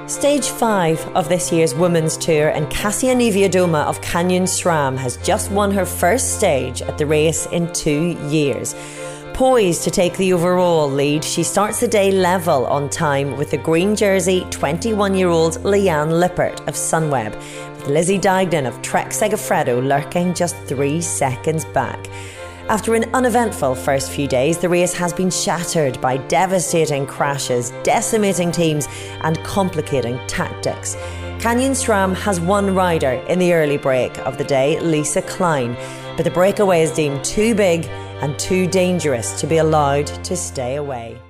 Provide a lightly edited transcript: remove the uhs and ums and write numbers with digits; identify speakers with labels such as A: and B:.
A: Stage 5 of this year's Women's Tour, and Kasia Niewiadoma of Canyon SRAM has just won her first stage at the race in 2 years. Poised to take the overall lead, she starts the day level on time with the green jersey 21-year-old Leanne Lippert of Sunweb, with Lizzie Deignan of Trek Segafredo lurking just 3 seconds back. After an uneventful first few days, the race has been shattered by devastating crashes, decimating teams and complicating tactics. Canyon SRAM has one rider in the early break of the day, Lisa Klein, but the breakaway is deemed too big and too dangerous to be allowed to stay away.